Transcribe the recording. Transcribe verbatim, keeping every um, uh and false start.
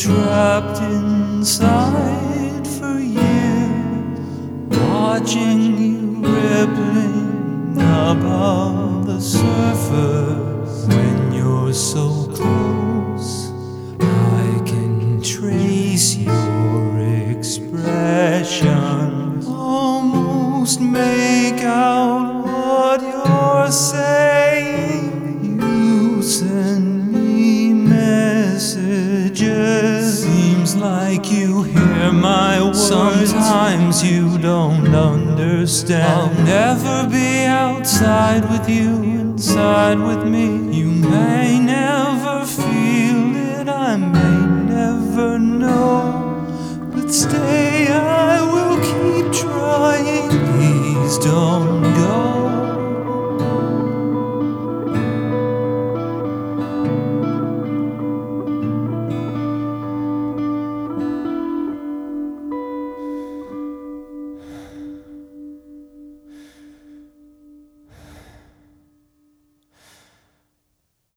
trapped inside for years, watching you rippling above the surface. When you're so close, I can trace your expressions, almost make out what you're saying. You send me messages, seems like you hear my words. Sometimes you don't understand. I'll never be outside with you, inside with me. You may never feel it, I may never know, but stay, I will keep trying. Please don't